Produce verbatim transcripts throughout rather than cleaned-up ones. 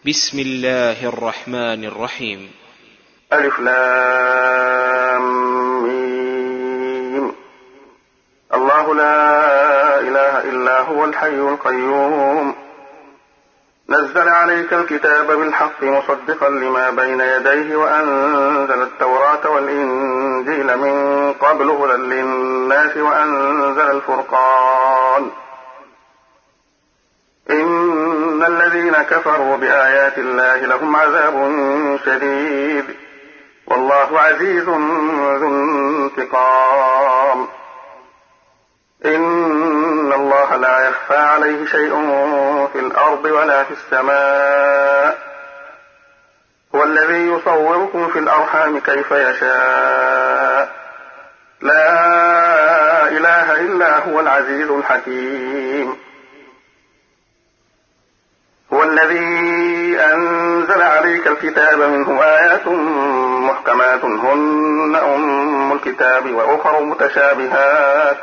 بسم الله الرحمن الرحيم. ألف لام ميم. الله لا إله إلا هو الحي القيوم نزل عليك الكتاب بالحق مصدقا لما بين يديه وأنزل التوراة والإنجيل من قبل هدى للناس وأنزل الفرقان إن الذين كفروا بآيات الله لهم عذاب شديد والله عزيز ذو انتقام. إن الله لا يخفى عليه شيء في الأرض ولا في السماء هو الذي يصوركم في الأرحام كيف يشاء لا إله إلا هو العزيز الحكيم. هو الذي أنزل عليك الكتاب منه آيات محكمات هن أم الكتاب وأخر متشابهات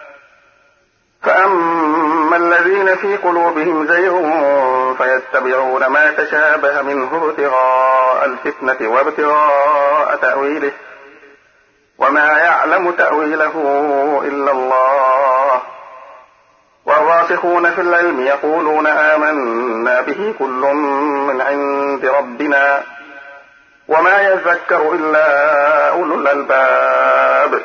فأما الذين في قلوبهم زيغ فيتبعون ما تشابه منه ابتغاء الفتنة وابتغاء تأويله وما يعلم تأويله إلا الله والراسخون في العلم يقولون آمنا به كل من عند ربنا وما يذكر إلا أولو الألباب.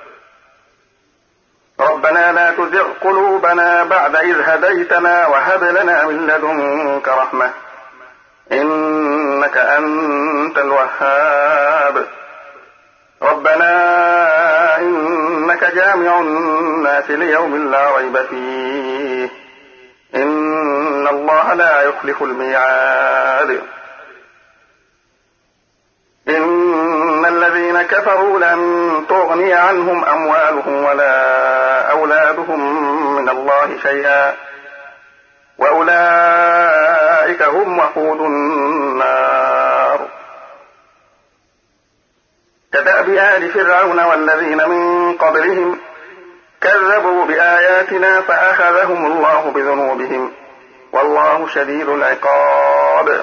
ربنا لا تزغ قلوبنا بعد إذ هديتنا وهب لنا من لدنك رحمة إنك أنت الوهاب. ربنا إنك جامع الناس ليوم لا ريب فيه إن الله لا يخلف الميعاد. إن الذين كفروا لن تغني عنهم أموالهم ولا أولادهم من الله شيئا وأولئك هم وقود النار. كدأب آل فرعون والذين من قبلهم كذبوا بآياتنا فأخذهم الله بذنوبهم والله شديد العقاب.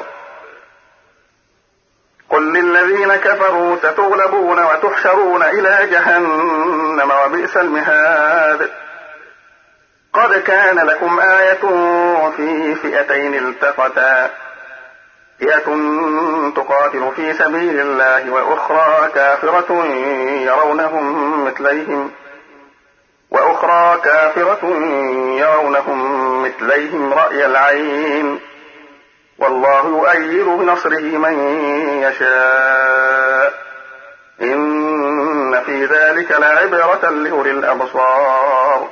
قل للذين كفروا ستغلبون وتحشرون إلى جهنم وبئس المهاد. قد كان لكم آية في فئتين التقتا فئة تقاتل في سبيل الله وأخرى كافرة يرونهم مثليهم وأخرى كافرة يرونهم مثليهم رأي العين والله يؤيد بنصره من يشاء إن في ذلك لعبرة لأولي الأبصار.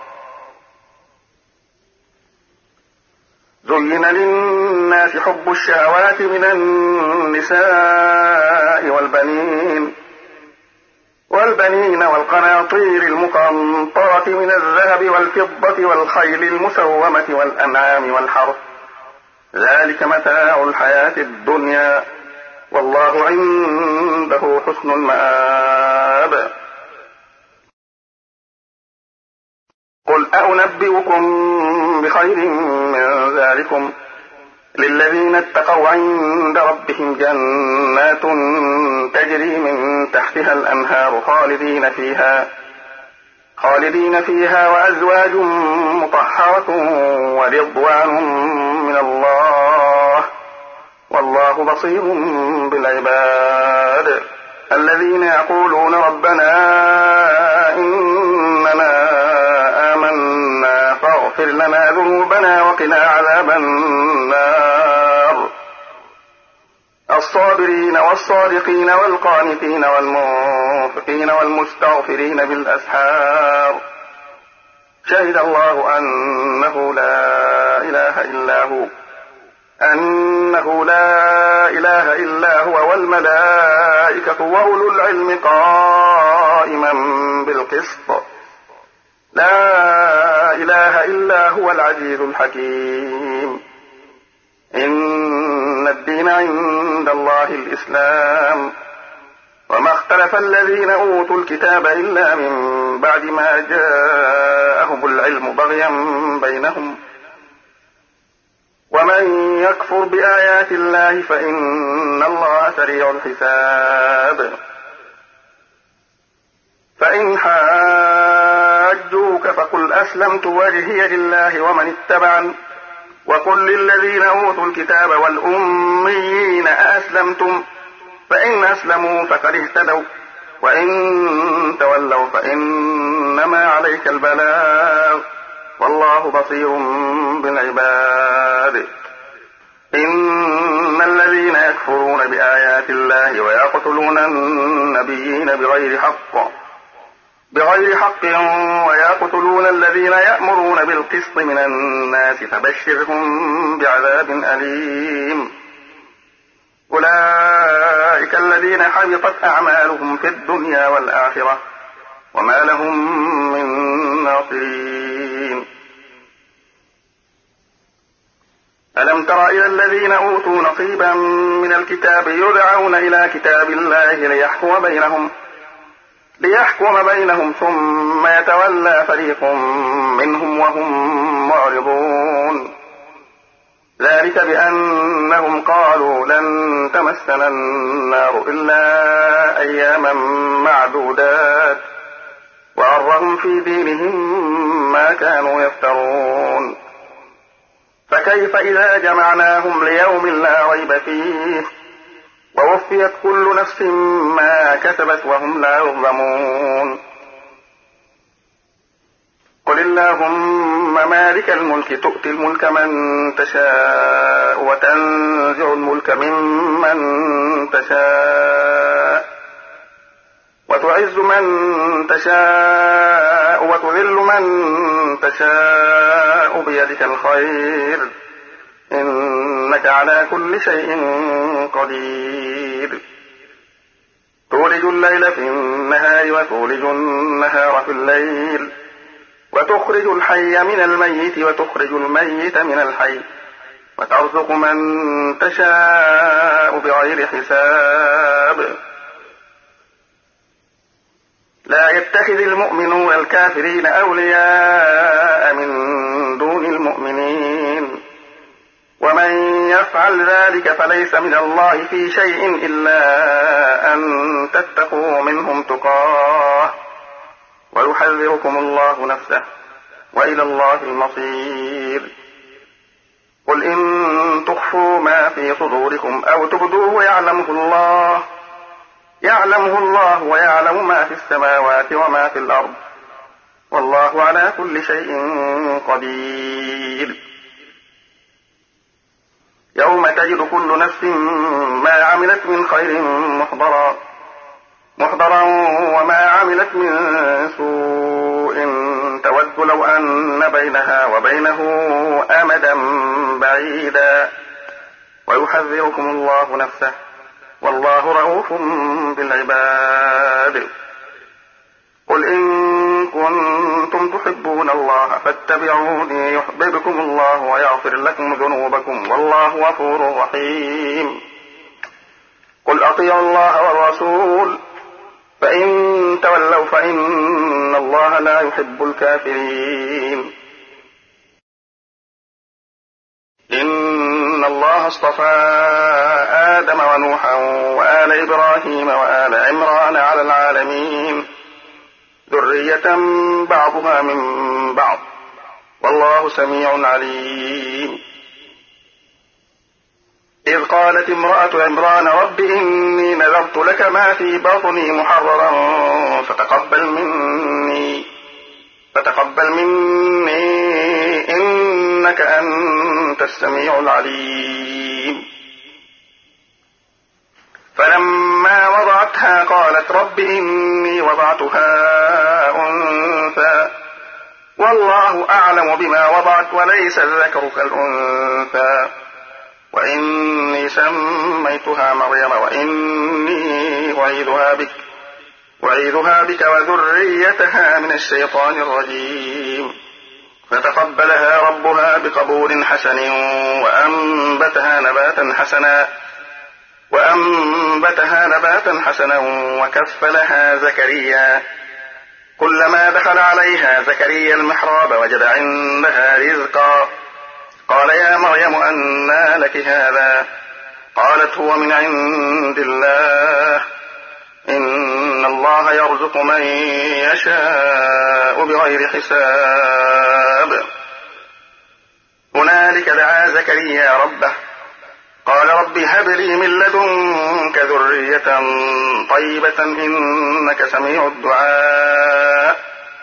زين للناس حب الشهوات من النساء والبنين والبنين والقناطير المقنطرة من الذهب والفضة والخيل المسومة والأنعام والحرث ذلك متاع الحياة الدنيا والله عنده حسن المآب. قل أنبئكم بخير من ذلكم للذين اتقوا عند ربهم جنات تجري من تحتها الأنهار خالدين فيها خالدين فيها وأزواج مطهرة ورضوان من الله والله بصير بالعباد. الذين يقولون ربنا إننا آمنا فاغفر لنا ذنوبنا وقنا عذاب النار. الصابرين والصادقين والقانتين والمنفقين والمستغفرين بالأسحار شهد الله أنه لا إله إلا هو أنه لا إله إلا هو والملائكة وأولو العلم قائما بالقسط لا إله إلا هو العزيز الحكيم. إن الدين عند الله الإسلام وما اختلف الذين أوتوا الكتاب إلا من بعد ما جاءهم العلم بغيا بينهم ومن يكفر بآيات الله فإن الله سريع الحساب. فإن حاجوك فقل أسلمت وجهي لله ومن اتبعني وقل للذين أوتوا الكتاب والأميين أأسلمتم فإن أسلموا فقد اهتدوا وإن تولوا فإنما عليك البلاغ والله بصير بالعباد. إن الذين يكفرون بآيات الله ويقتلون النبيين بغير حق بغير حق ويقتلون الذين يأمرون بالقسط من الناس فبشرهم بعذاب أليم. أولئك الذين حبطت أعمالهم في الدنيا والآخرة وما لهم من ناصرين. ألم تر إلى الذين أوتوا نصيبا من الكتاب يدعون إلى كتاب الله ليحكم بينهم ليحكم بينهم ثم يتولى فريق منهم وهم معرضون. ذلك بأنهم قالوا لن تمسنا النار إلا أياما معدودات وغرهم في دينهم ما كانوا يفترون. فكيف إذا جمعناهم ليوم لا ريب فيه ووفيت كل نفس ما كسبت وهم لا يظلمون. قل اللهم مالك الملك تؤتي الملك من تشاء وتنزع الملك ممن تشاء وتعز من تشاء وتذل من تشاء بيدك الخير إنك على كل شيء قدير. تولج الليل في النهار وتولج النهار في الليل وتخرج الحي من الميت وتخرج الميت من الحي وترزق من تشاء بغير حساب. لا يتخذ المؤمنون الكافرين أولياء من دون المؤمنين ومن يفعل ذلك فليس من الله في شيء إلا أن تتقوا منهم تقاه ويحذركم الله نفسه وإلى الله المصير. قل إن تخفوا ما في صدوركم أو تبدوه يعلمه الله يعلمه الله ويعلم ما في السماوات وما في الأرض والله على كل شيء قدير. يوم تجد كل نفس ما عملت من خير محضرا محضرا وما عملت من سوء تود لو أن بينها وبينه أمدا بعيدا ويحذركم الله نفسه والله رؤوف بالعباد. قل إن كنتم تحبون الله فاتبعوني يحببكم الله ويغفر لكم ذنوبكم والله غفور رحيم. قل أطيعوا الله والرسول فإن تولوا فإن الله لا يحب الكافرين. إن الله اصطفى آدم ونوحا وآل إبراهيم وآل عمران على العالمين ذرية بعضها من بعض والله سميع عليم. إذ قالت امرأة عمران رب إني نذرت لك ما في بطني محررا فتقبل مني فتقبل مني إنك أنت السميع العليم. فلما وضعتها قالت رب إني وضعتها أنثى والله أعلم بما وضعت وليس الذكر كالأنثى وإني سميتها مريم وإني أعيذها بك وأعيذها بك وذريتها من الشيطان الرجيم. فتقبلها ربها بقبول حسن وأنبتها نباتا حسنا وأنبتها نباتا حسنا وكفلها زكريا كلما دخل عليها زكريا المحراب وجد عندها رزقا قال يا مريم أنى لك هذا؟ قالت هو من عند الله، إن الله يرزق من يشاء بغير حساب. هنالك دعا زكريا ربه قال رب هب لي من لدنك ذرية طيبة إنك سميع الدعاء.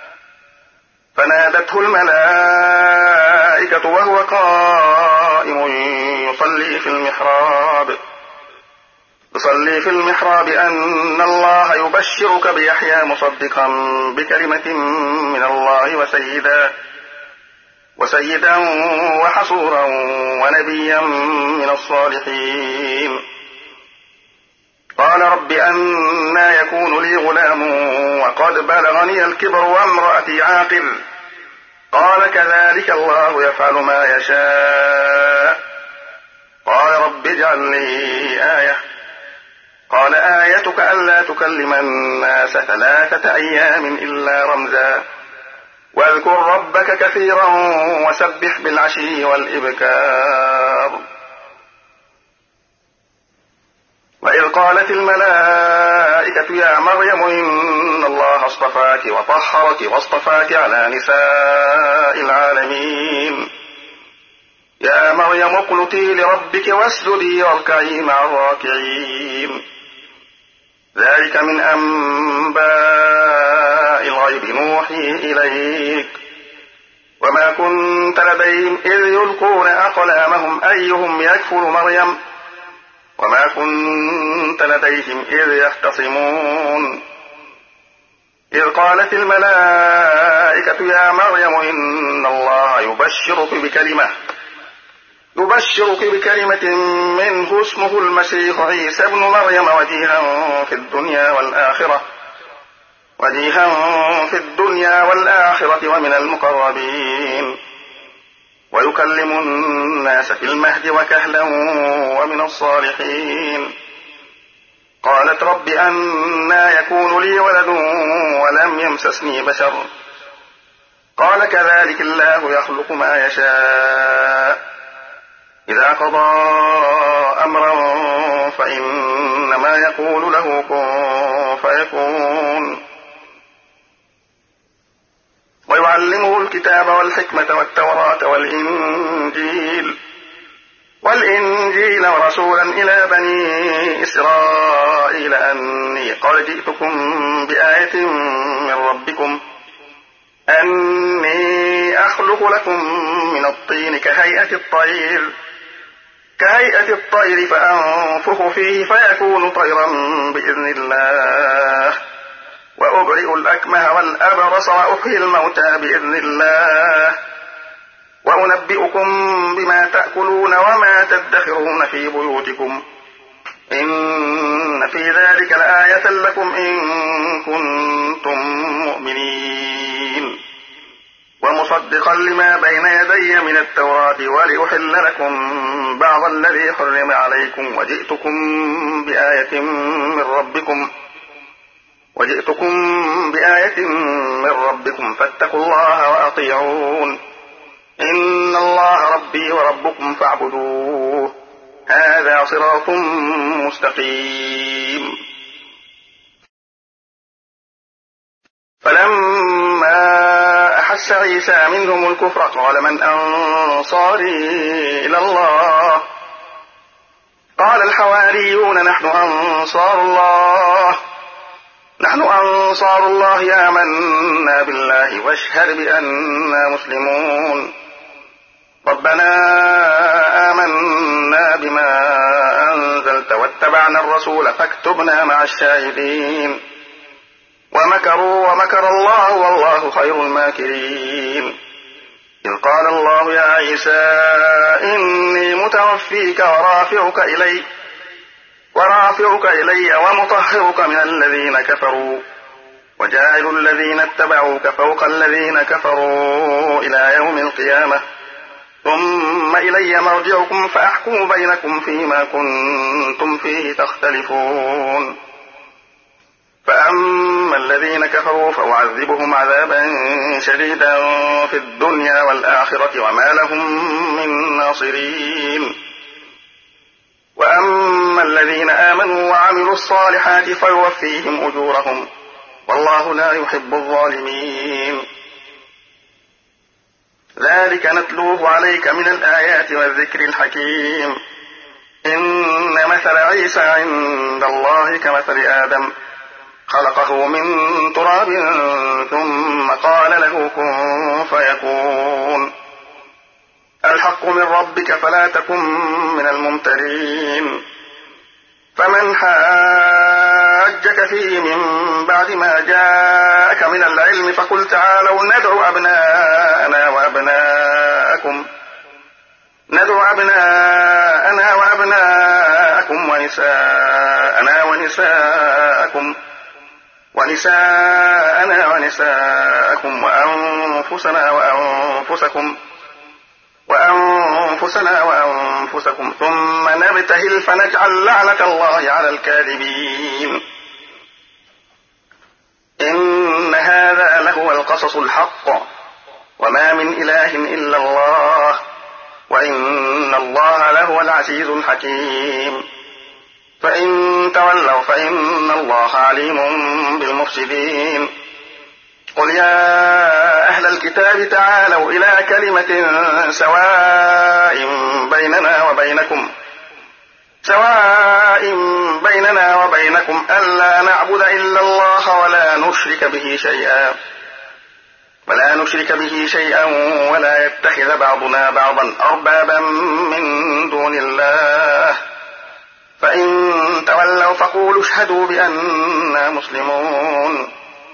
فنادته الملائكة وهو قائم يصلي في المحراب يصلي في المحراب أن الله يبشرك بيحيى مصدقا بكلمة من الله وسيدا وسيدا وحصورا ونبيا من الصالحين. قال رب أنى يكون لي غلام وقد بلغني الكبر وامرأتي عاقر؟ قال كذلك الله يفعل ما يشاء. قال رب اجعل لي آية. قال آيتك ألا تكلم الناس ثلاثة أيام إلا رمزا واذكر ربك كثيرا وسبح بالعشي والإبكار. وإذ قالت الملائكة يا مريم إن الله اصطفاك وطهرك واصطفاك على نساء العالمين. يا مريم اقنتي لربك واسجدي واركعي مع الراكعين. ذلك من أنباء الغيب نوحي إليك وما كنت لديهم إذ يلقون أقلامهم أيهم يكفل مريم وما كنت لديهم إذ يختصمون. إذ قالت الملائكة يا مريم إن الله يبشرك بكلمة يبشرك بكلمة منه اسمه المسيح عيسى ابن مريم وجيها في الدنيا والآخرة وجيها في الدنيا والآخرة ومن المقربين ويكلم الناس في المهد وكهلا ومن الصالحين. قالت رب أنى يكون لي ولد ولم يمسسني بشر؟ قال كذلك الله يخلق ما يشاء إذا قضى أمرا فإنما يقول له كن فيكون. ويعلمه الكتاب والحكمة والتوراة والإنجيل والإنجيل ورسولا إلى بني إسرائيل أني قد جئتكم بآية من ربكم أني أخلق لكم من الطين كهيئة الطير كهيئة الطير فأنفخ فيه فيكون طيرا بإذن الله وأبرئ الأكمه والأبرص وأحيي الموتى بإذن الله وأنبئكم بما تأكلون وما تدخرون في بيوتكم إن في ذلك لآية لكم إن كنتم مؤمنين. ومصدقا لما بين يدي من التوراة ولأحل لكم بعض الذي حرم عليكم وجئتكم بآية من ربكم وجئتكم بآية من ربكم فاتقوا الله وأطيعون إن الله ربي وربكم فاعبدوه هذا صراط مستقيم. فلما أحس عيسى منهم الكفر قال من أنصاري إلى الله؟ قال الحواريون نحن أنصار الله نحن أنصار الله آمنا بالله واشهد بأننا مسلمون. ربنا آمنا بما أنزلت واتبعنا الرسول فاكتبنا مع الشاهدين. ومكروا ومكر الله والله خير الماكرين. إذ قال الله يا عيسى إني متوفيك ورافعك إلي ورافعك إلي ومطهرك من الذين كفروا وجاعل الذين اتبعوك فوق الذين كفروا إلى يوم القيامة ثم إلي مرجعكم فأحكم بينكم فيما كنتم فيه تختلفون. فأما الذين كفروا فأعذبهم عذابا شديدا في الدنيا والآخرة وما لهم من ناصرين. وأما الذين آمنوا وعملوا الصالحات فيوفيهم أجورهم والله لا يحب الظالمين. ذلك نتلوه عليك من الآيات والذكر الحكيم. إن مثل عيسى عند الله كمثل آدم خلقه من تراب ثم قال له كن فيكون. الحق من ربك فلا تكن من الممترين. فمن حاجك فيه من بعد ما جاءك من العلم فقل تعالوا ندعو أبناءنا وأبناءكم ندعو أبناءنا وأبناءكم ونساءنا ونساءكم ونساءنا ونساءكم وأنفسنا وأنفسكم وأنفسنا وأنفسكم ثم نبتهل فنجعل لعنة الله على الكاذبين. إن هذا لهو القصص الحق وما من إله إلا الله وإن الله لهو العزيز الحكيم. فإن تولوا فإن الله عليم بالمفسدين. قل يا أهل الكتاب تعالوا إلى كلمة سواء بيننا وبينكم سواء بيننا وبينكم ألا نعبد إلا الله ولا نشرك به شيئا ولا نشرك به شيئا ولا يتخذ بعضنا بعضا أربابا من دون الله. فإن تولوا فقولوا اشهدوا بأننا مسلمون.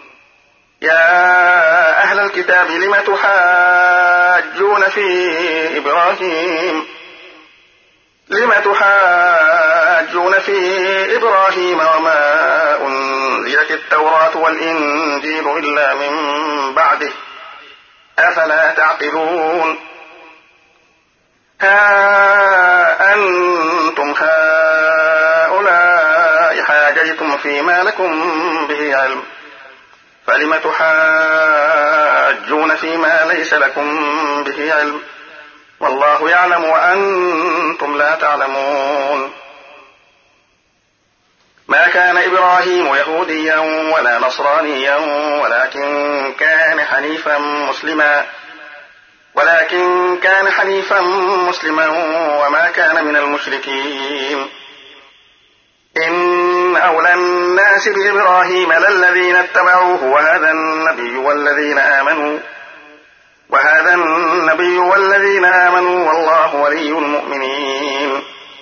يا أهل الكتاب لم تحاجون في إبراهيم لم تحاجون في إبراهيم وما أنزلت التوراة والإنجيل إلا من بعده أفلا تعقلون. ها أنتم هؤلاء حاججتم فيما لكم به علم فلم تحاجون فيما ليس لكم به علم والله يعلم وأنتم لا تعلمون. ما كان إبراهيم يهوديا ولا نصرانيا ولكن كان حنيفا مسلما ولكن كان حنيفا مسلما وما كان من المشركين. إن أولى الناس بإبراهيم للذين اتبعوه وهذا النبي والذين آمنوا وهذا النبي والذين آمنوا والله ولي المؤمنين.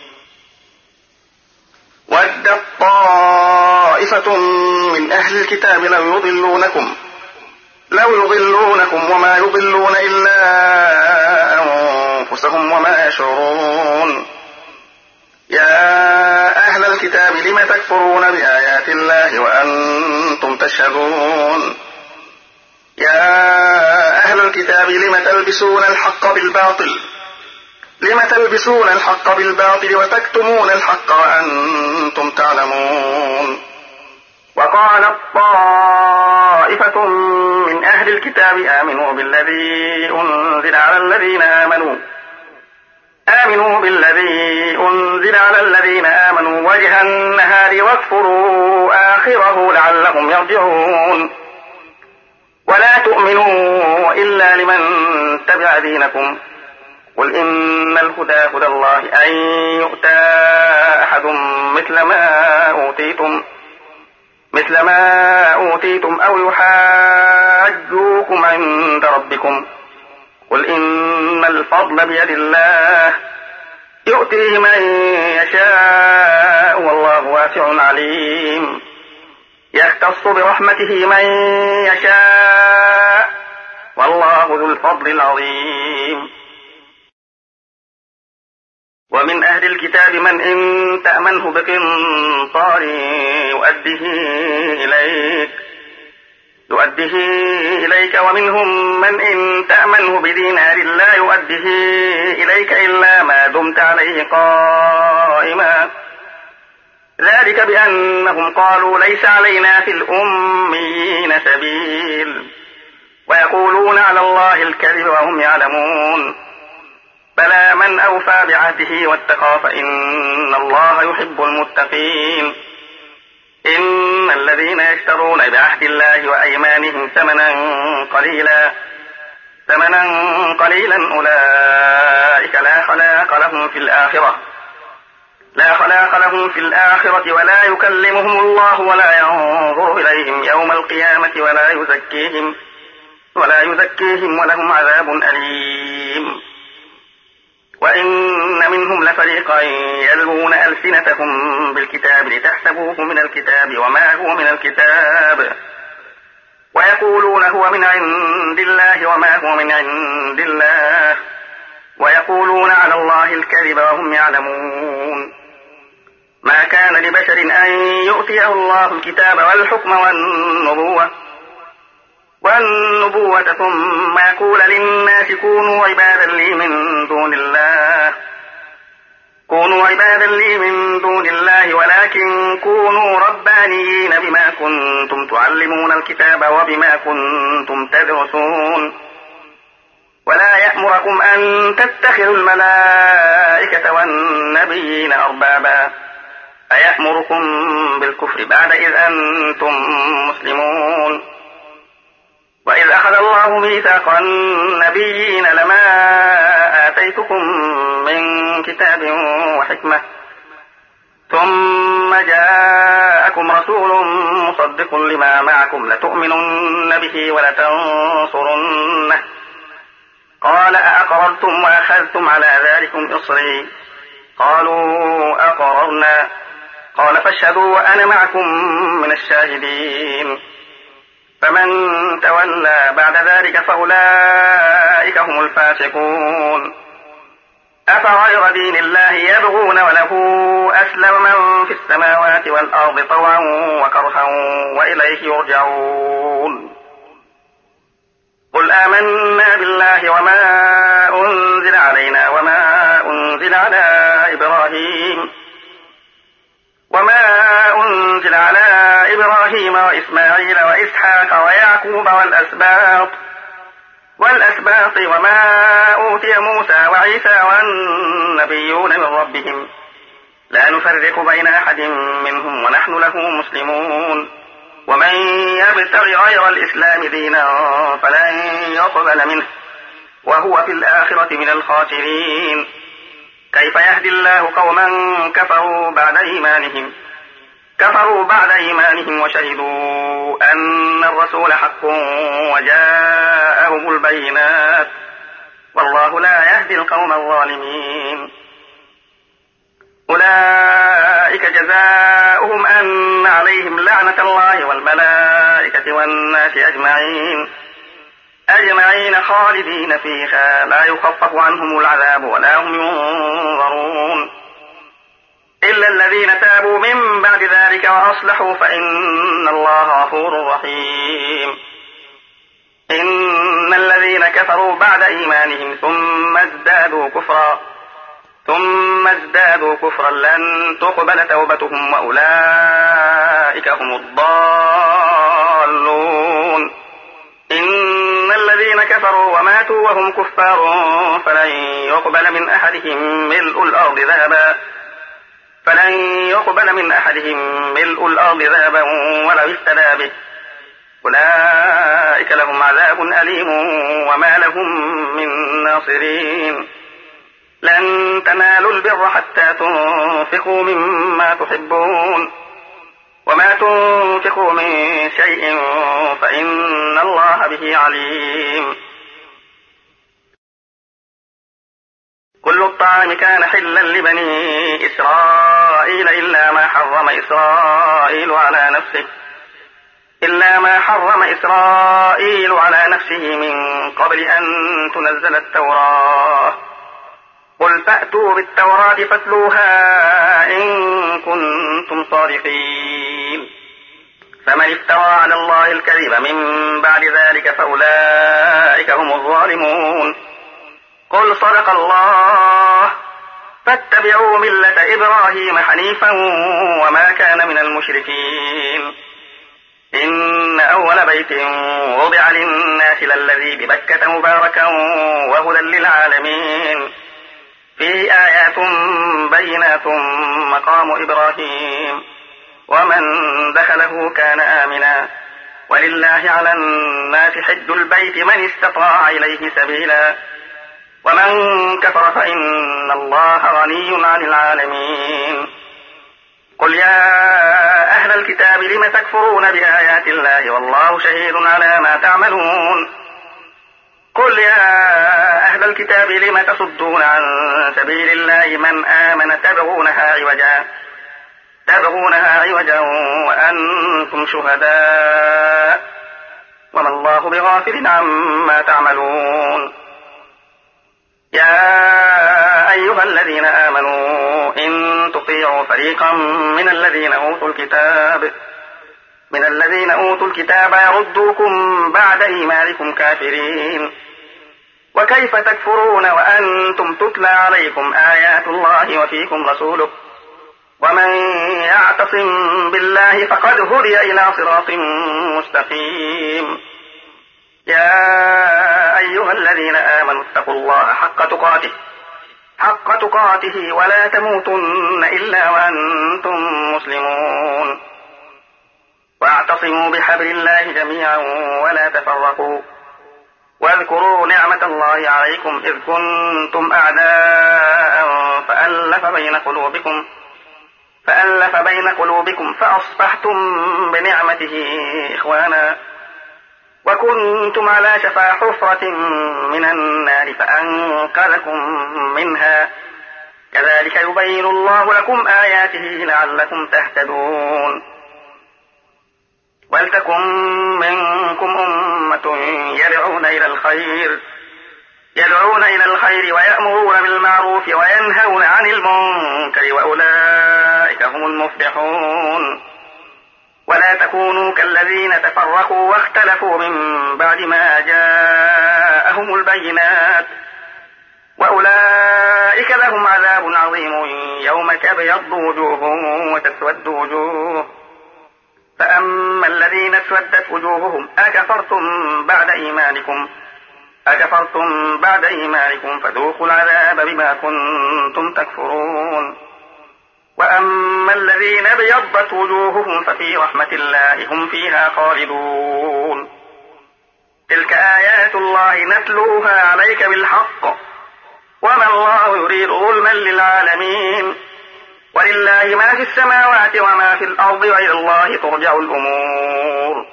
ودت طائفة من أهل الكتاب لو يضلونكم لو يضلونكم وما يضلون إلا أنفسهم وما يشعرون. يا أهل الكتاب لم تكفرون بآيات الله وأنتم تشهدون. يا أهل الكتاب لم تلبسون الحق بالباطل لم تلبسون الحق بالباطل وتكتمون الحق وأنتم تعلمون. وقالت طائفة من أهل الكتاب آمنوا بالذي أنزل على الذين آمنوا آمنوا بالذي أنزل على الذين آمنوا وجه النهار واكفروا آخره لعلهم يرجعون. ولا تؤمنوا إلا لمن تبع دينكم قل إن الهدى هدى الله أن يؤتى أحد مثل ما أوتيتم مثل ما أوتيتم أو يحاجوكم عند ربكم قل إن الفضل بيد الله يؤتيه من يشاء والله واسع عليم. يختص برحمته من يشاء والله ذو الفضل العظيم. ومن أهل الكتاب من إن تأمنه بقنطار يؤديه إليك يؤديه إليك ومنهم من إن تأمنه بدينار لا يؤديه إليك إلا ما دمت عليه قائما ذلك بأنهم قالوا ليس علينا في الأميين سبيل ويقولون على الله الكذب وهم يعلمون. بلى من أوفى بعهده واتقى فإن الله يحب المتقين. إن الذين يشترون بعهد الله وأيمانهم ثمنا قليلا ثمنا قليلا أولئك لا خلاق لهم في الآخرة لا خلاق لهم في الآخرة ولا يكلمهم الله ولا ينظر إليهم يوم القيامة ولا يزكيهم ولا يزكيهم ولهم عذاب أليم. وإن منهم لفريقا يلوون ألسنتهم بالكتاب لتحسبوه من الكتاب وما هو من الكتاب ويقولون هو من عند الله وما هو من عند الله ويقولون على الله الكذب وهم يعلمون. ما كان لبشر أن يؤتيه الله الكتاب والحكم والنبوة والنبوة ثم يقول للناس كونوا عبادا لي من دون الله كونوا عبادا لي من دون الله ولكن كونوا ربانيين بما كنتم تعلمون الكتاب وبما كنتم تدرسون. ولا يأمركم أن تتخذوا الملائكة والنبيين أربابا أيأمركم بالكفر بعد إذ أنتم مسلمون. وإذ أخذ الله ميثاق النبيين لما آتيتكم من كتاب وحكمة ثم جاءكم رسول مصدق لما معكم لتؤمنن به ولتنصرنه قال أأقررتم وأخذتم على ذلكم إصري قالوا أقررنا قال فاشهدوا وأنا معكم من الشاهدين. فمن تولى بعد ذلك فأولئك هم الفاسقون. أفغير دين الله يبغون وله أسلم من في السماوات والأرض طوعا وكرها وإليه يرجعون. قل آمنا بالله وما أنزل علينا وما أنزل على إبراهيم وما أنزل على إبراهيم وإسماعيل وإسحاق ويعقوب والأسباط والأسباط وما أوتي موسى وعيسى والنبيون من ربهم لا نفرق بين أحد منهم ونحن له مسلمون. ومن يبتغ غير الإسلام دينا فلن يقبل منه وهو في الآخرة من الخاسرين. كيف يهدي الله قوما كفروا بعد إيمانهم كفروا بعد إيمانهم وشهدوا أن الرسول حق وجاءهم البينات والله لا يهدي القوم الظالمين. أولئك جزاؤهم أن عليهم لعنة الله والملائكة والناس أجمعين أجمعين خالدين فيها لا يخفف عنهم العذاب ولا هم ينظرون إلا الذين تابوا من بعد ذلك وأصلحوا فإن الله غفور رحيم. إن الذين كفروا بعد إيمانهم ثم ازدادوا كفرا ثم ازدادوا كفرا لن تقبل توبتهم وأولئك هم الضالون. إن الذين كفروا وماتوا وهم كفار فلن يقبل من أحدهم ملء الأرض ذهبا فلن يقبل من أحدهم ملء الأرض ذهبا ولو افتدى به أولئك لهم عذاب أليم وما لهم من ناصرين. لن تنالوا البر حتى تنفقوا مما تحبون وما تنفقوا من شيء فإن الله به عليم. كل الطعام كان حلا لبني إسرائيل إلا ما حرم إسرائيل على نفسه إلا ما حرم إسرائيل على نفسه من قبل أن تنزل التوراة. قل فأتوا بالتوراة فاتلوها إن كنتم صادقين. فمن افترى على الله الكذب من بعد ذلك فأولئك هم الظالمون. قل صدق الله فاتبعوا ملة إبراهيم حنيفا وما كان من المشركين. إن أول بيت وضع للناس للذي ببكة مباركا وهدى للعالمين فيه آيات بينات مقام إبراهيم ومن دخله كان آمنا ولله على الناس حج البيت من استطاع إليه سبيلا ومن كفر فإن الله غني عن العالمين. قل يا أهل الكتاب لم تكفرون بآيات الله والله شهيد على ما تعملون. قل يا أهل الكتاب لم تصدون عن سبيل الله من آمن تبغونها عوجا تبغونها عوجا وأنتم شهداء وما الله بغافل عما تعملون. يا أيها الذين آمنوا إن تطيعوا فريقا من الذين أوتوا الكتاب من الذين أوتوا الكتاب يردوكم بعد إيمانكم كافرين وكيف تكفرون وأنتم تتلى عليكم آيات الله وفيكم رسوله ومن يعتصم بالله فقد هدي إلى صراط مستقيم. يا أيها الذين آمنوا اتقوا الله حق تقاته حق تقاته ولا تموتن إلا وأنتم مسلمون. واعتصموا بحبل الله جميعا ولا تفرقوا واذكروا نعمة الله عليكم إذ كنتم أعداء فألف بين قلوبكم فألف بين قلوبكم فأصبحتم بنعمته إخوانا وكنتم على شفا حفرة من النار فأنقذكم منها كذلك يبين الله لكم آياته لعلكم تهتدون. ولتكن منكم أمة يدعون إلى الخير يدعون إلى الخير ويأمرون بالمعروف وينهون عن المنكر وأولئك هم المفلحون. ولا تكونوا كالذين تفرقوا واختلفوا من بعد ما جاءهم البينات وأولئك لهم عذاب عظيم يوم تبيض وجوه وتسود وجوه فأما الذين اسودت وجوههم أكفرتم بعد إيمانكم أكفرتم بعد إيمانكم فذوقوا العذاب بما كنتم تكفرون. وأما الذين ابيضت وجوههم ففي رحمة الله هم فيها خالدون. تلك آيات الله نتلوها عليك بالحق وما الله يريد ظلما للعالمين ولله ما في السماوات وما في الأرض وإلى الله ترجع الأمور.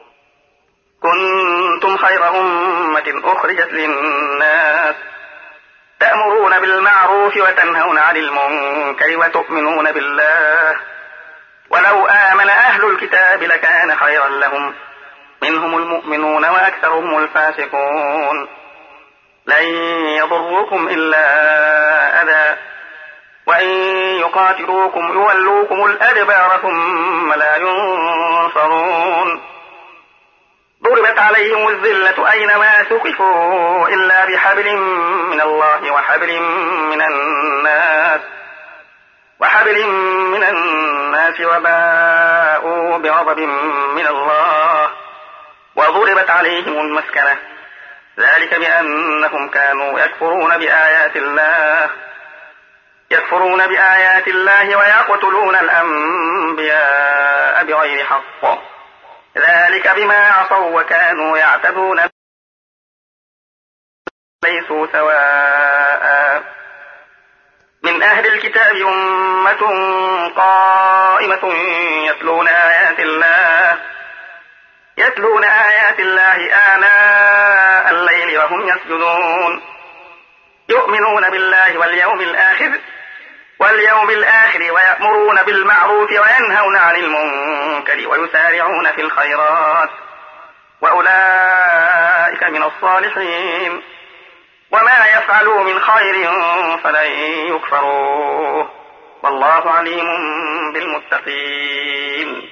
كنتم خير أمة أخرجت للناس تأمرون بالمعروف وتنهون عن المنكر وتؤمنون بالله ولو آمن أهل الكتاب لكان خيرا لهم منهم المؤمنون وأكثرهم الفاسقون. لن يضروكم إلا أذى وإن يقاتلوكم يولوكم الأدبار ثم لا ينصرون. ضربت عليهم الذلة أينما ثقفوا إلا بحبل من الله وحبل من الناس وحبل من الناس وباءوا بغضب من الله وضربت عليهم المسكنة ذلك بأنهم كانوا يكفرون بآيات الله يكفرون بآيات الله ويقتلون الأنبياء بغير حق ذلك بما عصوا وكانوا يعتدون ليسوا سواء. من أهل الكتاب أمة قائمة يتلون آيات الله يتلون آيات الله آناء الليل وهم يسجدون يؤمنون بالله واليوم الآخر واليوم الآخر ويأمرون بالمعروف وينهون عن المنكر ويسارعون في الخيرات وأولئك من الصالحين. وما يفعلوا من خير فلن يكفروه والله عليم بالمتقين.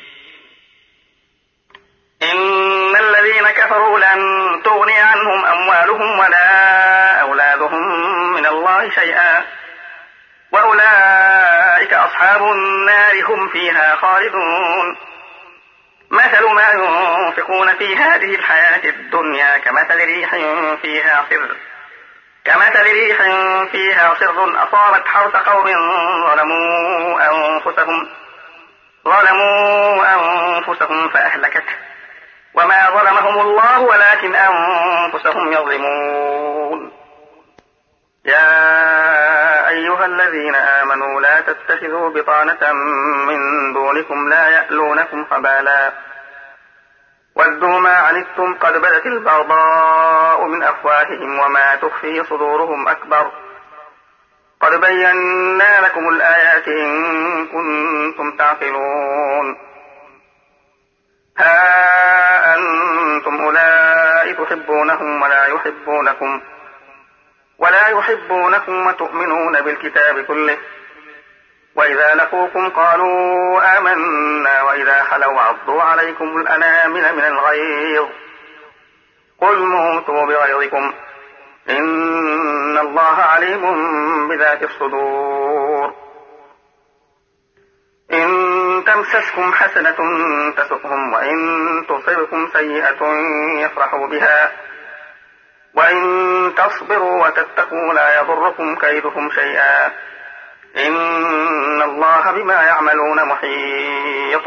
إن الذين كفروا لن تغني عنهم أموالهم ولا أولادهم من الله شيئا أولئك أصحاب النار هم فيها خالدون. مثل ما ينفقون في هذه الحياة الدنيا كمثل ريح فيها صر كمثل ريح فيها صر أصابت حرث قوم ظلموا أنفسهم ظلموا أنفسهم فأهلكته وما ظلمهم الله ولكن أنفسهم يظلمون. يا أيها الذين آمنوا لا تتخذوا بطانة من دونكم لا يألونكم خبالا ودوا ما عنتم قد بدت البغضاء من أفواههم وما تخفي صدورهم أكبر قد بينا لكم الآيات إن كنتم تعقلون. ها أنتم أولئك تحبونهم ولا يحبونكم ولا يحبونكم وتؤمنون بالكتاب كله وإذا لقوكم قالوا آمنا وإذا خلوا عضوا عليكم الأنامل من الغيظ قل موتوا بغيظكم إن الله عليم بذات الصدور. إن تمسسكم حسنة تسؤهم وإن تصبكم سيئة يفرحوا بها وإن تصبروا وتتقوا لا يضركم كيدهم شيئا إن الله بما يعملون محيط.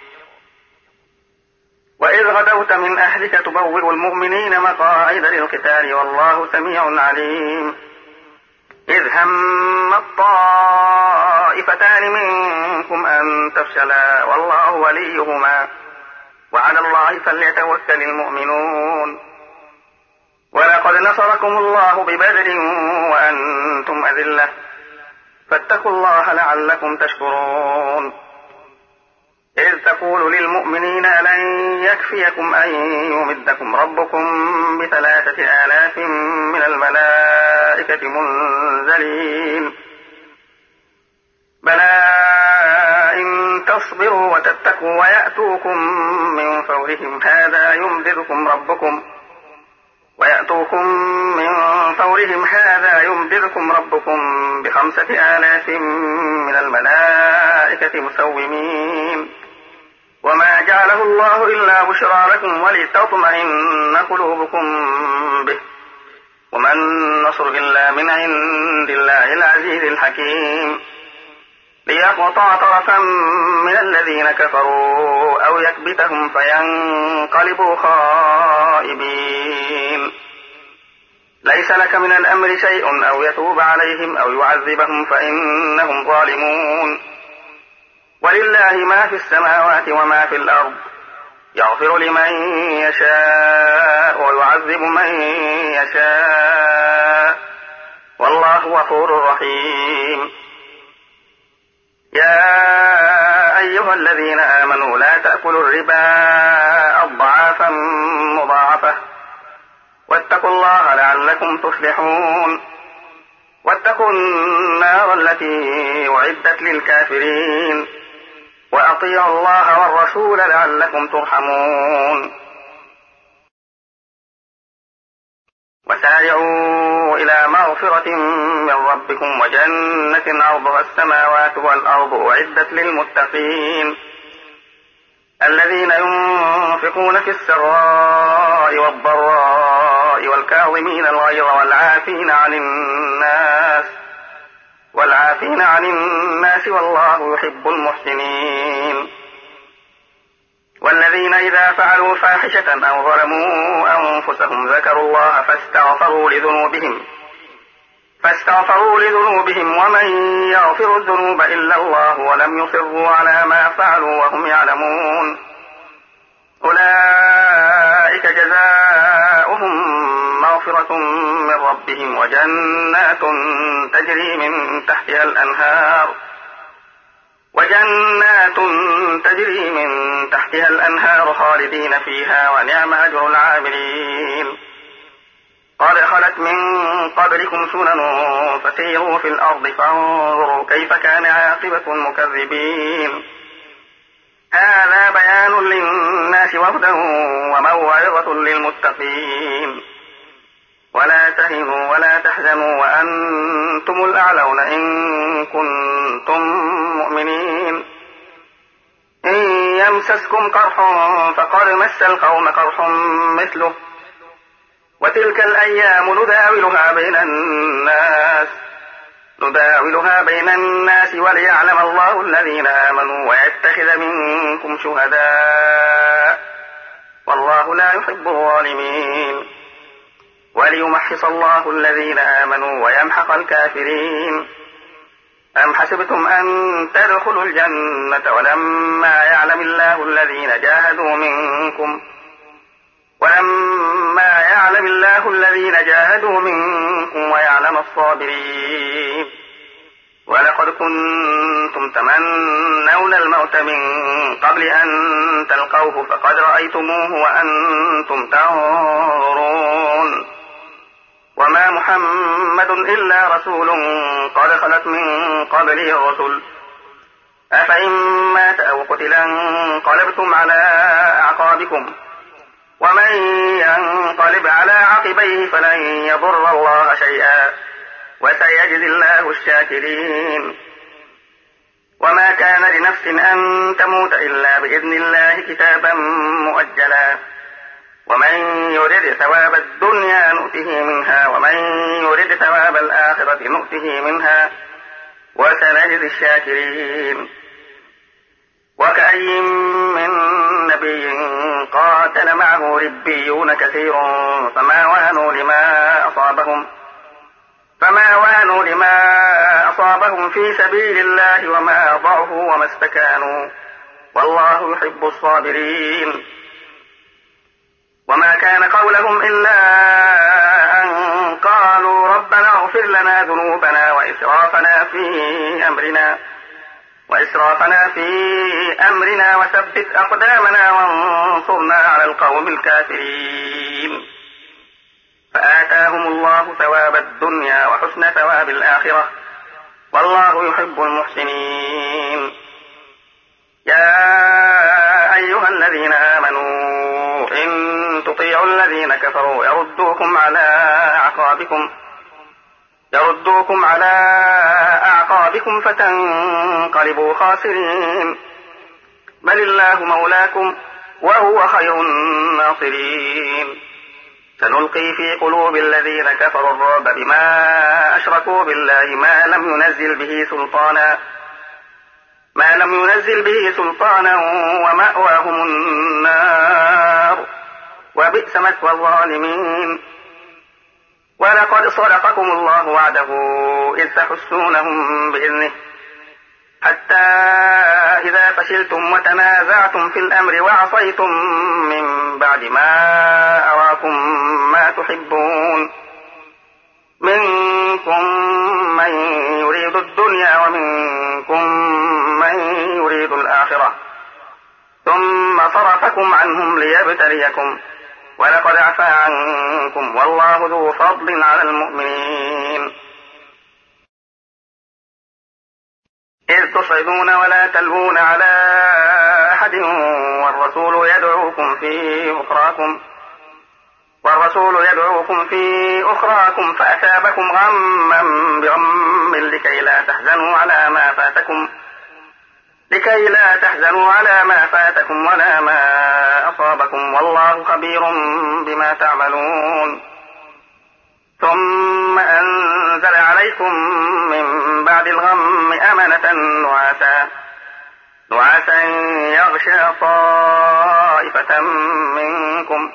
وإذ غدوت من أهلك تبوئ المؤمنين مقاعد للقتال والله سميع عليم. إذ هم الطائفتان منكم أن تفشلا والله وليهما وعلى الله فليتوكل المؤمنون. ولقد نصركم الله ببدر وأنتم أذلة فاتقوا الله لعلكم تشكرون. إذ تقول للمؤمنين لن يكفيكم أن يمدكم ربكم بثلاثة آلاف من الملائكة منزلين بلى إن تصبروا وتتقوا ويأتوكم من فورهم هذا يمددكم ربكم ويأتوكم من فورهم هذا يمددكم ربكم بخمسة آلاف من الملائكة مسومين وما جعله الله إلا بشرى لكم ولتطمئن قلوبكم به وما النصر إلا من عند الله العزيز الحكيم. ليقطع طرفا من الذين كفروا أو يكبتهم فينقلبوا خائبين. ليس لك من الأمر شيء أو يتوب عليهم أو يعذبهم فإنهم ظالمون. ولله ما في السماوات وما في الأرض يغفر لمن يشاء ويعذب من يشاء والله غفور رحيم. يا أيها الذين آمنوا لا تأكلوا الربا أضعافا مضاعفة واتقوا الله لعلكم تفلحون. واتقوا النار التي أعدت للكافرين وأطيعوا الله والرسول لعلكم ترحمون. وسارعوا إلى مغفرة من ربكم وجنة عرضها السماوات والأرض أعدت للمتقين الذين ينفقون في السراء والضراء والكاظمين الغيظ والعافين عن الناس والعافين عن الناس والله يحب المحسنين. والذين إذا فعلوا فاحشة أو ظلموا أنفسهم ذكروا الله فاستغفروا لذنوبهم فاستغفروا لذنوبهم ومن يغفر الذنوب إلا الله ولم يصروا على ما فعلوا وهم يعلمون أولئك جزاؤهم مغفرة من ربهم وجنات تجري من تحتها الأنهار وجنات تجري من تحتها الأنهار خالدين فيها ونعم أجر العاملين. قد خلت من قبلكم سنن فسيروا في الأرض فانظروا كيف كان عاقبة المكذبين. هذا بيان للناس وهدى وموعظة للمتقين. ولا تهنوا ولا تحزنوا وأنتم الأعلون إن كنتم مؤمنين. إن يمسسكم قرح فقد مس القوم قرح مثله وتلك الأيام نداولها بين الناس نداولها بين الناس وليعلم الله الذين آمنوا ويتخذ منكم شهداء والله لا يحب الظالمين. وليمحص الله الذين آمنوا ويمحق الكافرين. أم حسبتم أن تدخلوا الجنة ولما يعلم الله الذين جاهدوا منكم ولما يعلم الله الذين جاهدوا منكم ويعلم الصابرين. ولقد كنتم تمنون الموت من قبل أن تلقوه فقد رأيتموه وأنتم تنظرون. وما محمد إلا رسول قد خلت من قبله الرسل أفإن مات أو قتل انقلبتم على أعقابكم ومن ينقلب على عقبيه فلن يضر الله شيئا وسيجزي الله الشاكرين. وما كان لنفس أن تموت إلا بإذن الله كتابا مؤجلا ومن يرد ثواب الدنيا نؤته منها ومن يرد ثواب الآخرة نؤته منها وسنجزي الشاكرين. وكأي من نبي قاتل معه ربيون كثير فما وهنوا لما أصابهم فما وهنوا لما أصابهم في سبيل الله وما ضعفوا وما استكانوا والله يحب الصابرين. وما كان قولهم إلا أن قالوا ربنا اغفر لنا ذنوبنا وإسرافنا في أمرنا وإسرافنا في أمرنا وثبت أقدامنا وانصرنا على القوم الكافرين. فآتاهم الله ثواب الدنيا وحسن ثواب الآخرة والله يحب المحسنين. يا أيها الذين آمنوا إن تطيعوا الذين كفروا يردوكم على أعقابكم يردوكم على أعقابكم فتنقلبوا خاسرين. بل الله مولاكم وهو خير الناصرين. سنلقي في قلوب الذين كفروا الرعب بما أشركوا بالله ما لم ينزل به سلطانا ما لم ينزل به سلطانا ومأواهم النار وبئس مثوى الظالمين. ولقد صدقكم الله وعده إذ تحسونهم بإذنه حتى إذا فشلتم وتنازعتم في الأمر وعصيتم من بعد ما أراكم ما تحبون منكم من يريد الدنيا ومنكم من يريد الآخرة ثم صرفكم عنهم ليبتليكم ولقد عفا عنكم والله ذو فضل على المؤمنين. إذ تصعدون ولا تلوون على أحد والرسول يدعوكم في أخراكم والرسول يدعوكم في أخراكم فأثابكم غما بغم لكي لا تحزنوا على ما فاتكم لكي لا تحزنوا على ما فاتكم ولا ما أصابكم والله خبير بما تعملون. ثم أنزل عليكم من بعد الغم أمنة نعاسا نعاسا يغشى طائفة منكم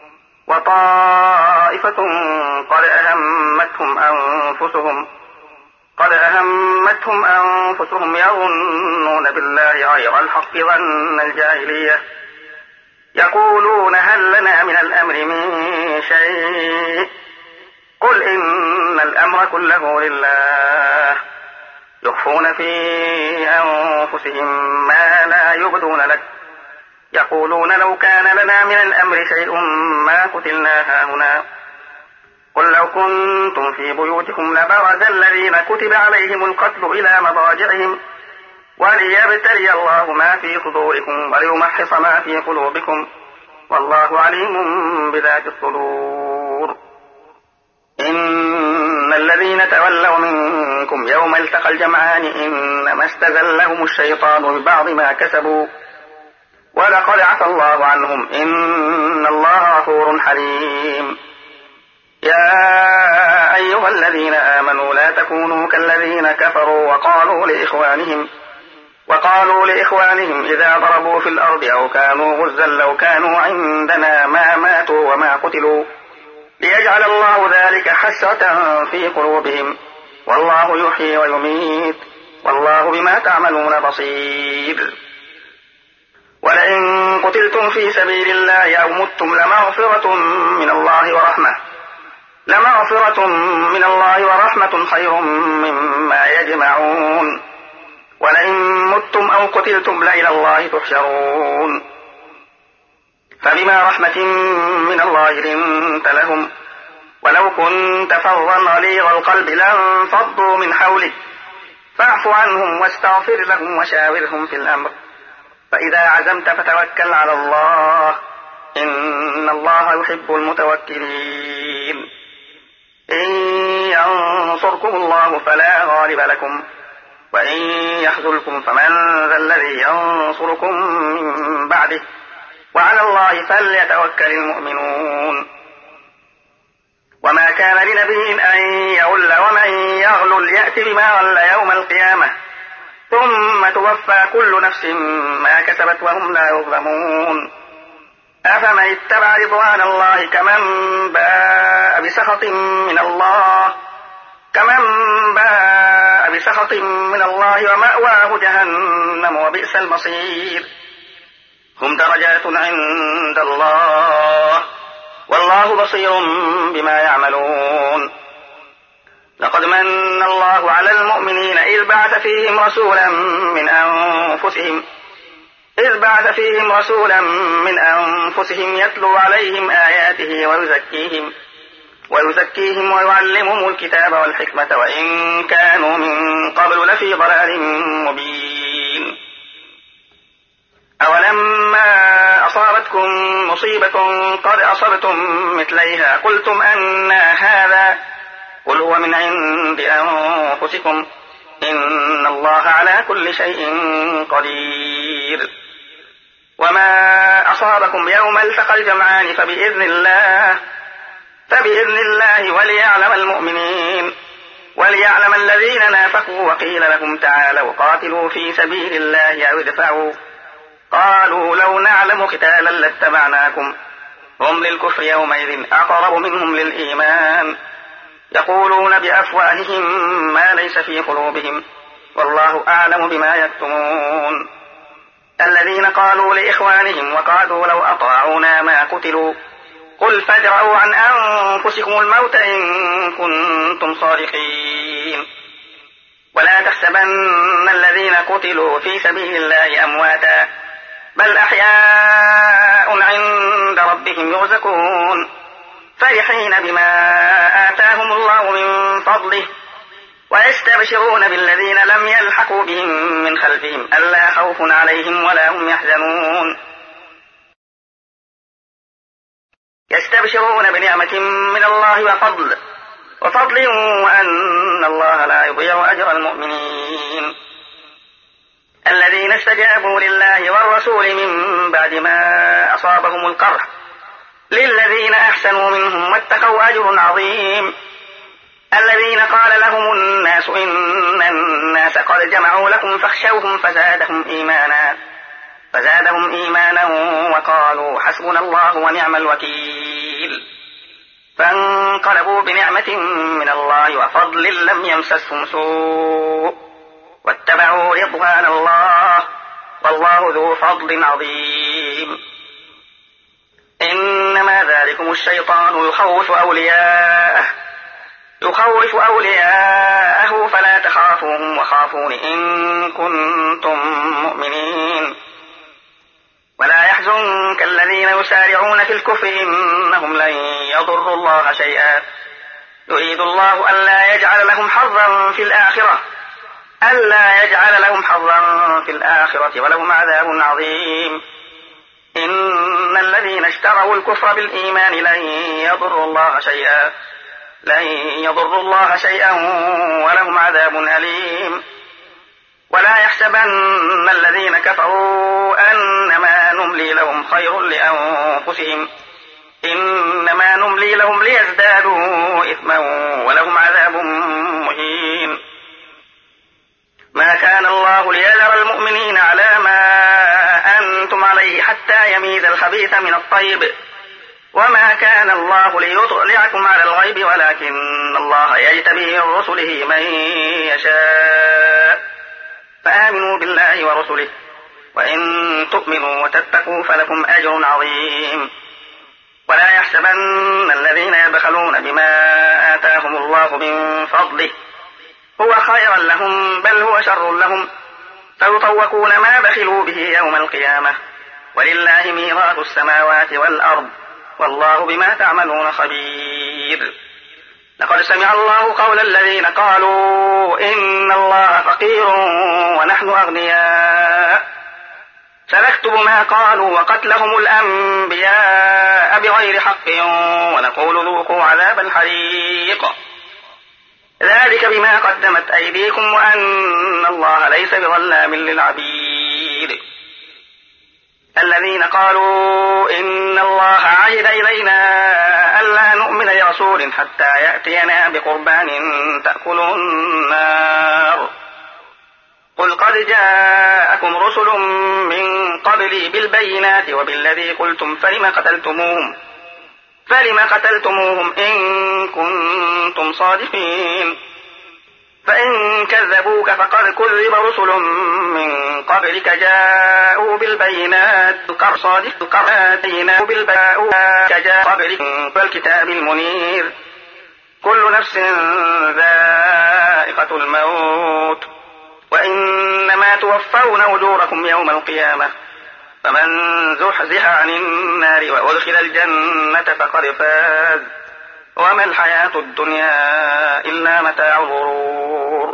وطائفة قد أهمتهم أنفسهم قد أهمتهم أنفسهم يظنون بالله غير الحق ظن الجاهلية يقولون هل لنا من الأمر من شيء قل إن الأمر كله لله يخفون في أنفسهم ما لا يبدون لك يقولون لو كان لنا من الأمر شيء ما قتلنا هاهنا قل لو كنتم في بيوتكم لبرز الذين كتب عليهم القتل إلى مضاجعهم وليبتلي الله ما في صدوركم وليمحص ما في قلوبكم والله عليم بذات الصدور. إن الذين تولوا منكم يوم التقى الجمعان إنما استزلهم الشيطان ببعض ما كسبوا ولقد عفى الله عنهم إن الله غفور حليم. يا أيها الذين آمنوا لا تكونوا كالذين كفروا وقالوا لإخوانهم وقالوا لإخوانهم إذا ضربوا في الأرض أو كانوا غزا لو كانوا عندنا ما ماتوا وما قتلوا ليجعل الله ذلك حسرة في قلوبهم والله يحيي ويميت والله بما تعملون بصير. ولئن قتلتم في سبيل الله أو متم لمغفرة من الله ورحمة لمغفرة من الله ورحمة خير مما يجمعون. ولئن متم أو قتلتم لإلى الله تحشرون. فبما رحمة من الله لنت لهم ولو كنت فظا غليظ القلب لانفضوا من حولك فاعف عنهم واستغفر لهم وشاورهم في الأمر فإذا عزمت فتوكل على الله إن الله يحب المتوكلين. إن ينصركم الله فلا غالب لكم وإن يخذلكم فمن ذا الذي ينصركم من بعده وعلى الله فليتوكل المؤمنون. وما كان لنبي أن يغل ومن يغلل يأت بما غل يوم القيامة ثم توفى كل نفس ما كسبت وهم لا يظلمون. أفمن اتبع رضوان الله كمن باء بسخط من الله كمن باء بسخط من الله ومأواه جهنم وبئس المصير. هم درجات عند الله والله بصير بما يعملون. لقد من الله على المؤمنين إذ بعث فيهم رسولا من أنفسهم إذ بعث فيهم رسولا من أنفسهم يتلو عليهم آياته ويزكيهم ويزكيهم ويعلمهم الكتاب والحكمة وإن كانوا من قبل لفي ضلال مبين. أولما أصابتكم مصيبة قد أصبتم مثليها قلتم أنى هذا قل هو من عند أنفسكم إن الله على كل شيء قدير. وما أصابكم يوم التقى الجمعان فبإذن الله فبإذن الله وليعلم المؤمنين وليعلم الذين نافقوا وقيل لهم تعالوا قاتلوا في سبيل الله أو ادفعوا قالوا لو نعلم قتالا لاتبعناكم هم للكفر يومئذ أقرب منهم للإيمان يقولون بأفواههم ما ليس في قلوبهم والله أعلم بما يكتمون. الذين قالوا لإخوانهم وقعدوا لو أطاعونا ما قتلوا قل فادرءوا عن أنفسكم الموت إن كنتم صادقين. ولا تحسبن الذين قتلوا في سبيل الله أمواتا بل أحياء عند ربهم يرزقون فرحين بما آتاهم الله من فضله ويستبشرون بالذين لم يلحقوا بهم من خلفهم ألا خوف عليهم ولا هم يحزنون. يستبشرون بنعمة من الله وفضل وفضل وأن الله لا يضيع أجر المؤمنين. الذين استجابوا لله والرسول من بعد ما أصابهم القرح للذين أحسنوا منهم واتقوا أجر عظيم. الذين قال لهم الناس إن الناس قد جمعوا لكم فاخشوهم فزادهم إيمانا فزادهم إيمانا وقالوا حسبنا الله ونعم الوكيل. فانقلبوا بنعمة من الله وفضل لم يمسسهم سوء واتبعوا رضوان الله والله ذو فضل عظيم. إنما ذلكم الشيطان يخوف أولياءه يخوف أولياءه فلا تخافوهم وخافون إن كنتم مؤمنين. ولا يحزنك الذين يسارعون في الكفر إنهم لن يضروا الله شيئا يريد الله ألا يجعل لهم حظا في الآخرة ألا يجعل لهم حظا في الآخرة ولهم عذاب عظيم. إن الذين اشتروا الكفر بالإيمان لن يضروا الله شيئا لن يضروا الله شيئا ولهم عذاب أليم. ولا يحسبن الذين كفروا أنما نملي لهم خير لأنفسهم إنما نملي لهم ليزدادوا إثما ولهم عذاب مهين. ما كان الله ليذر المؤمنين على ما أنتم عليه حتى يميز الخبيث من الطيب وما كان الله ليطلعكم على الغيب ولكن الله يجتبي من رسله من يشاء فآمنوا بالله ورسله وإن تؤمنوا وتتقوا فلكم أجر عظيم. ولا يحسبن الذين يبخلون بما آتاهم الله من فضله هو خيرا لهم بل هو شر لهم سيطوقون ما بخلوا به يوم القيامة ولله ميراث السماوات والأرض والله بما تعملون خبير. لقد سمع الله قول الذين قالوا إن الله فقير ونحن أغنياء سنكتب ما قالوا وقتلهم الأنبياء بغير حق ونقول ذوقوا عذاب الحريق ذلك بما قدمت أيديكم وأن الله ليس بظلام للعبيد. الذين قالوا إن الله عهد إلينا ألا نؤمن لرسول حتى يأتينا بقربان تأكله النار قل قد جاءكم رسل من قبلي بالبينات وبالذي قلتم فلم قتلتموهم فلم قتلتموهم إن كنتم صادقين. فإن كذبوك فقد كذب رسل من قبلك جاءوا بالبينات صادق قراتينا بالبينات جاء قبلك والكتاب المنير كل نفس ذائقة الموت وإنما توفون أجوركم يوم القيامة فمن زحزح عن النار وأدخل الجنة فقد فاز وما الحياة الدنيا إلا متاع الغرور.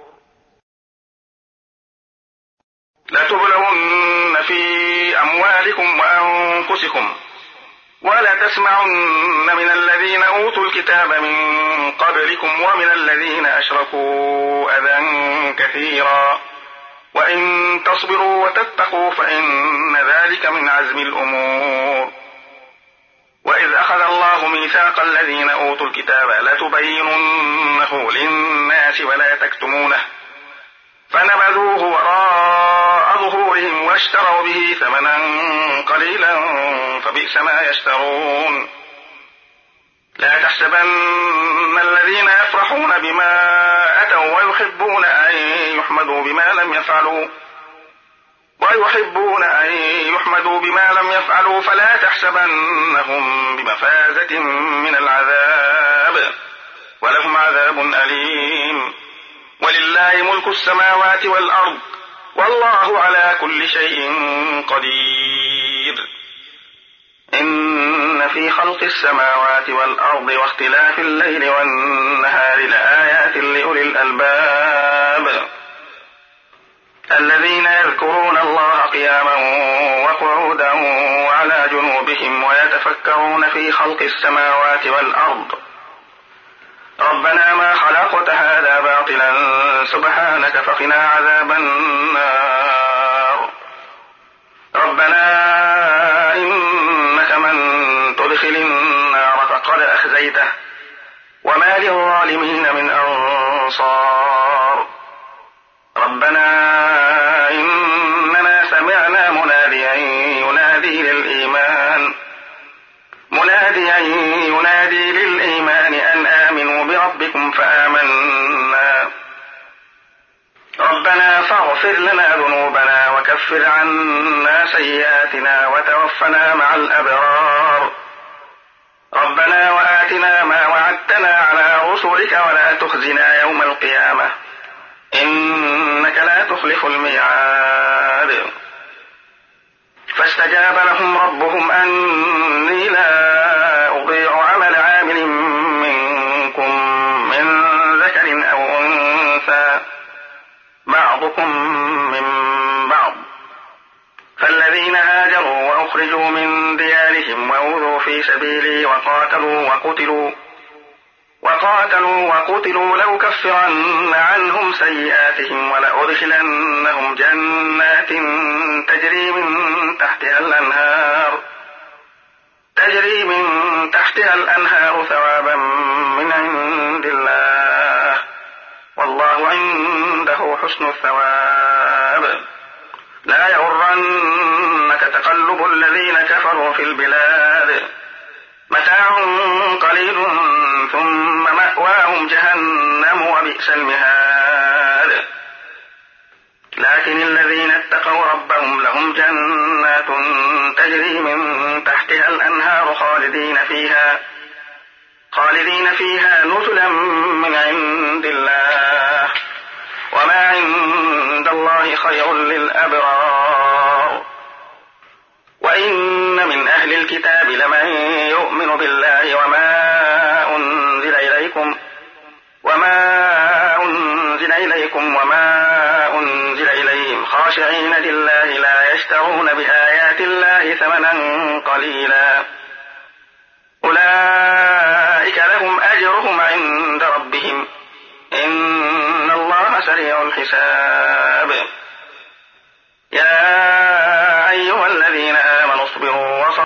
لتبلون في أموالكم وأنفسكم ولا تسمعن من الذين أوتوا الكتاب من قبلكم ومن الذين أشركوا أذى كثيرا وإن تصبروا وتتقوا فإن ذلك من عزم الأمور. وإذ أخذ الله ميثاق الذين أوتوا الكتاب لتبيننه للناس ولا تكتمونه فنبذوه وراء ظهورهم واشتروا به ثمنا قليلا فبئس ما يشترون. لا تحسبن الذين يفرحون بما أتوا ويحبون أن يحمدوا بما لم يفعلوا ويحبون أن يحمدوا بما لم يفعلوا فلا تحسبنهم بمفازة من العذاب ولهم عذاب أليم. ولله ملك السماوات والأرض والله على كل شيء قدير. إن في خلق السماوات والأرض واختلاف الليل والنهار لآيات لأولي الألباب الذين يذكرون الله قياما وقعودا وعلى جنوبهم ويتفكرون في خلق السماوات والأرض ربنا ما خلقت هذا باطلا سبحانك فقنا عذاب النار. ربنا إنك من تدخل النار فقد أخزيته وما للظالمين من أنصار. ربنا إننا سمعنا مناديا ينادي للإيمان مناديا ينادي للإيمان أن آمنوا بربكم فآمنا. ربنا فاغفر لنا ذنوبنا وكفر عنا سيئاتنا وتوفنا مع الأبرار. ربنا وآتنا ما وعدتنا على رسلك ولا تخزنا يوم القيامة إنك لا تخلف الميعاد. فاستجاب لهم ربهم أني لا أضيع عمل عامل منكم من ذكر أو أنثى بعضكم من بعض. فالذين هاجروا وأخرجوا من ديارهم وأوذوا في سبيلي وقاتلوا وقتلوا وقاتلوا وقتلوا لأكفرن عنهم سيئاتهم ولأدخلنهم جنات تجري من تحتها الأنهار تجري من تحتها الأنهار ثوابا من عند الله والله عنده حسن الثواب. لا يغرنك تقلب الذين كفروا في البلاد متاع قليل ثم مأواهم جهنم وبئس المهاد. لكن الذين اتقوا ربهم لهم جنات تجري من تحتها الأنهار خالدين فيها خالدين فيها نزلا من عند الله وما عند الله خير للأبرار. وإن من أهل الكتاب لمن يؤمن بالله وما أنزل إليكم وما أنزل إليكم وما أنزل إليهم خاشعين لله لا يشترون بآيات الله ثمنا قليلا